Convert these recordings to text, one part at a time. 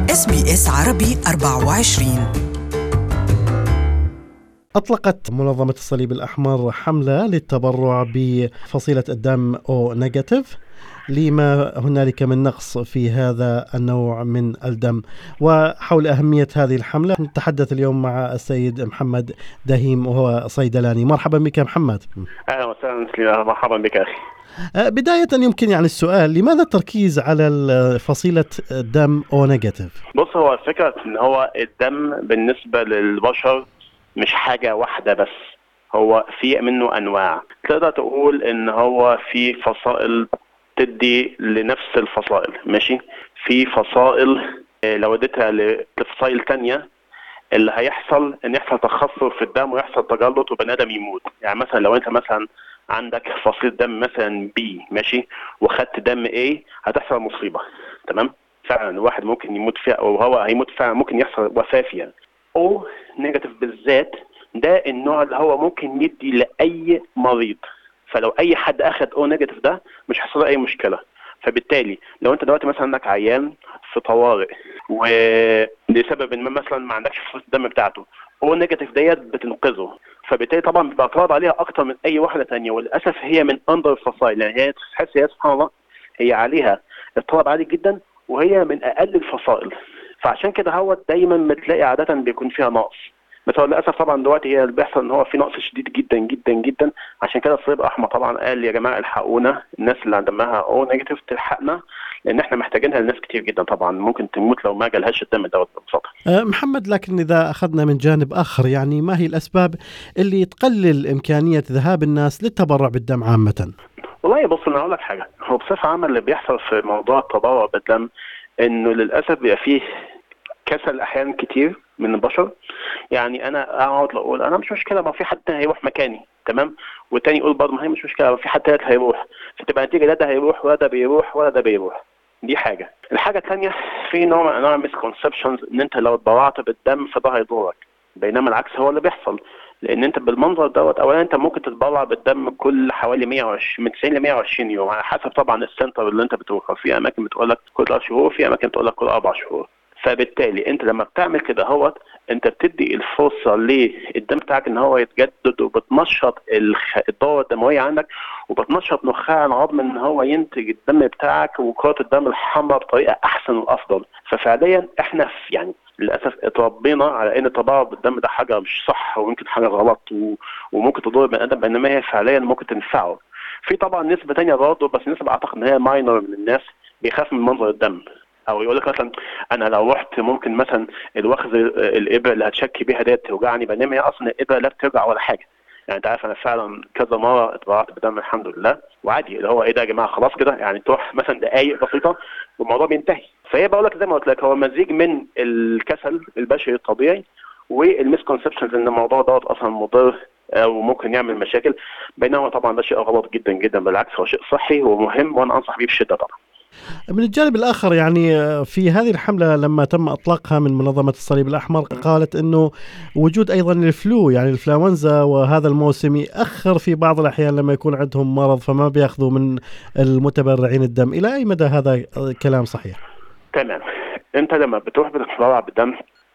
SBS عربي 24. أطلقت منظمة الصليب الأحمر حملة للتبرع بفصيلة الدم O نيجاتيف لما هنالك من نقص في هذا النوع من الدم. وحول أهمية هذه الحملة نتحدث اليوم مع السيد محمد دهيم وهو صيدلاني. مرحبا بك محمد. أهلا وسهلا، مرحبا بك أخي. بداية يمكن السؤال، لماذا التركيز على فصيلة الدم O نيجاتيف؟ بص، هو الفكرة إن هو الدم بالنسبة للبشر مش حاجة واحدة بس، هو في منه أنواع. تقدر تقول إن هو في فصائل تدي لنفس الفصائل، ماشي؟ في فصائل لو اديتها لفصائل تانية اللي هيحصل إن يحصل تخثر في الدم ويحصل تجلط وبني آدم يموت. يعني مثلا لو أنت مثلا عندك فصيلة دم مثلا B، ماشي، وخدت دم A، هتحصل مصيبة، تمام؟ فعلا الواحد ممكن يموت فيها، أو هو هيموت فعلا، ممكن يحصل وفاة فيها. O نيجاتيف بالذات ده النوع اللي هو ممكن يدي لأي مريض، فلو أي حد أخد O نيجاتيف ده مش هيحصل أي مشكلة. فبالتالي لو أنت دلوقتي مثلا عندك عيان في طوارئ ولسبب ما مثلا ما عندكش فصيلة الدم بتاعته، O نيجاتيف ديت بتنقذه، فبالتالي طبعا بيبقى اعتراض عليها اكتر من اي واحده تانية. وللاسف هي من اندر الفصائل، يعني هي تحس هي سبحان الله هي عليها الطلب عالي جدا وهي من اقل الفصائل، فعشان كده هو دايما بتلاقي عاده بيكون فيها نقص. بس هو للاسف طبعا دلوقتي هي اللي بيحصل ان هو في نقص شديد جدا جدا جدا. عشان كده الصليب الاحمر طبعا قال يا جماعه الحقونا، الناس اللي دمها O نيجاتيف تلحقنا، لان احنا محتاجينها لناس كتير جدا، طبعا ممكن تموت لو ما جالهاش الدم دوت ببساطه. محمد، لكن إذا أخذنا من جانب آخر، ما هي الأسباب اللي تقلل إمكانية ذهاب الناس للتبرع بالدم عامة؟ والله بص، أنا أقول لك حاجة، هو بصفة عامة اللي بيحصل في موضوع التبرع بالدم إنه للأسف بيبقى فيه كسل أحيانا كتير من البشر. يعني أنا أقعد أقول أنا مش مشكلة، ما في حد هيروح مكاني، تمام، والتاني يقول برضه ما هي مش مشكلة، ما في حد تالت هيروح، فتبقى نتيجة لا ده هيروح ولا ده بيروح ولا ده بيروح. دي حاجة. الحاجة الثانية، في نوع من أنواع المسكونسبشنز إن أنت لو اتبرعت بالدم فده هيضرك، بينما العكس هو اللي بيحصل. لأن أنت بالمنظر دوت، أولا أنت ممكن تتبرع بالدم كل حوالي 120 من 90 ل 120 يوم على حسب طبعا السنتر اللي أنت بتروحه. في أماكن بتقول لك كل 3 شهور، في أماكن بتقول لك كل 4 شهور. فبالتالي أنت لما بتعمل كده هوت، أنت بتدي الفرصة للدم بتاعك إن هو يتجدد، وبتنشط الدورة الدموية عندك، وبتنشط نخاع العظم ان هو ينتج الدم بتاعك وكرات الدم الحمراء بطريقه احسن وافضل. ففعليا احنا يعني للاسف اتربينا على ان التبرع بالدم ده حاجه مش صح وممكن حاجه غلط وممكن تضر البني ادم، بينما هي فعليا ممكن تنفعه. في طبعا نسبه ثانيه برضه، بس نسبه اعتقد ان هي ماينر من الناس بيخاف من منظر الدم، او يقول لك مثلا انا لو رحت ممكن مثلا الوخز الابره اللي هتشكي بيها ديت توجعني، بينما هي اصلا الابره لا بتوجع ولا حاجه. يعني انت عارف انا فعلا كذا مره اتبرعت بدم الحمد لله وعادي، اللي هو ايه ده يا جماعه خلاص كده، يعني تروح مثلا دقائق بسيطه والموضوع بينتهي. فهي بقول لك زي ما قلت لك، هو مزيج من الكسل البشري الطبيعي والمسكونسبشنز ان الموضوع دوت اصلا مضر او ممكن يعمل مشاكل، بينما طبعا ده شيء غلط جدا جدا، بالعكس هو شيء صحي ومهم وانا انصح بيه بشده طبعا. من الجانب الآخر، في هذه الحملة لما تم إطلاقها من منظمة الصليب الأحمر قالت أنه وجود أيضا الفلو، الإنفلونزا، وهذا الموسم يأخر في بعض الأحيان لما يكون عندهم مرض فما بيأخذوا من المتبرعين الدم. إلى أي مدى هذا كلام صحيح؟ تمام. أنت لما بتروح بتتبرع بالدم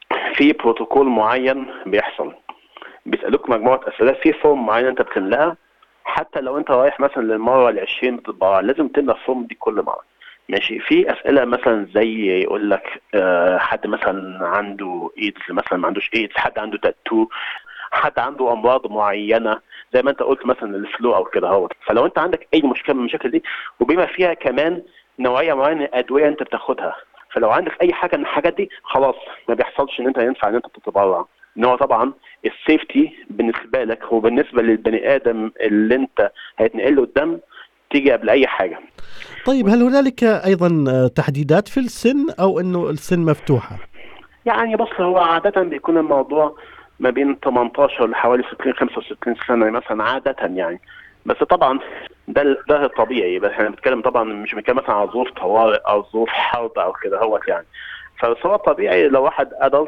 في بروتوكول معين بيحصل، بيسألوك مجموعة أسئلة في فورم معين أنت بتملأها. حتى لو أنت رايح مثلا للمرة ال20 بتتبرع لازم تملأ الفورم دي كل مرة، ماشي. في اسئله مثلا زي يقول لك حد مثلا عنده ايدز، مثلا ما عندوش ايدز، حد عنده تاتو، حد عنده امراض معينه زي ما انت قلت مثلا الفلو او كده اهوت. فلو انت عندك اي مشكله من المشاكل دي، وبما فيها كمان نوعيه معينه من الادويه انت بتاخدها، فلو عندك اي حاجه من الحاجات دي خلاص ما بيحصلش ان انت ينفع ان انت تتبرع. ان هو طبعا السيفتي بالنسبه لك وبالنسبه للبني ادم اللي انت هيتنقل له الدم تيجي قبل اي حاجه. طيب، هل هنالك أيضا تحديدات في السن أو أنه السن مفتوحة؟ يعني بص، هو عادة بيكون الموضوع ما بين 18 لحوالي 60-65 سنة مثلا عادة يعني. بس طبعا ده الطبيعي، بس احنا بنتكلم طبعا مش بنتكلم مثلا على ظروف طوارئ او ظروف حرب او كده هوت يعني. فبس هو الطبيعي لو واحد ادلت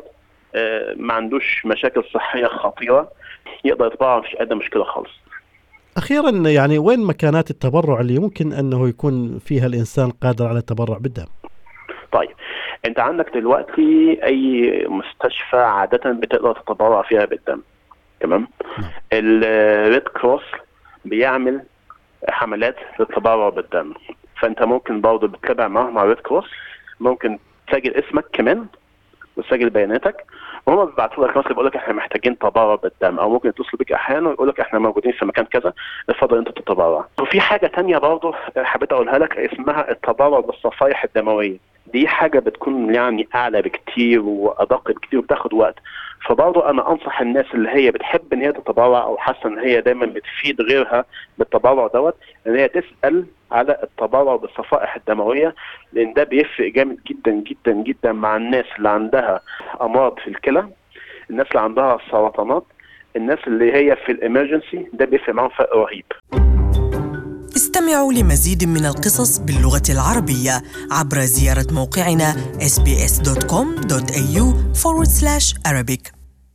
ما عندوش مشاكل صحية خطيرة يقدر يتبرع، مفيش أي مشكلة خالص. أخيرا، وين مكانات التبرع اللي يمكن أنه يكون فيها الإنسان قادر على التبرع بالدم؟ طيب، انت عندك دلوقتي اي مستشفى عادة بتقدر تتبرع فيها بالدم، تمام؟ الريد كروس بيعمل حملات للتبرع بالدم، فانت ممكن برضه بتتابع معاهم مع ريد كروس، ممكن تسجل اسمك كمان وتسجل بياناتك، وهم بيبعتوا لك مثلا بيقول لك احنا محتاجين تبرع بالدم، او ممكن يتصلوا بيك احيانا ويقول لك احنا موجودين في مكان كذا اتفضل انت تتبرع. وفي حاجه تانية برضه حبيت اقولها لك اسمها التبرع بالصفائح الدمويه. دي حاجه بتكون يعني اعلى بكتير وادق بكتير وبتاخد وقت، فبرضه انا انصح الناس اللي هي بتحب ان هي تتبرع او حاسه ان هي دايما بتفيد غيرها بالتبرع دوت، ان هي تسال على التبرع بالصفائح الدمويه، لان ده بيفرق جامد جدا جدا جدا مع الناس اللي عندها امراض في الكلى، الناس اللي عندها سرطانات، الناس اللي هي في الامرجنسي، ده بيفرق معاهم فرق رهيب. استمعوا لمزيد من القصص باللغة العربية عبر زيارة موقعنا sbs.com.au/Arabic.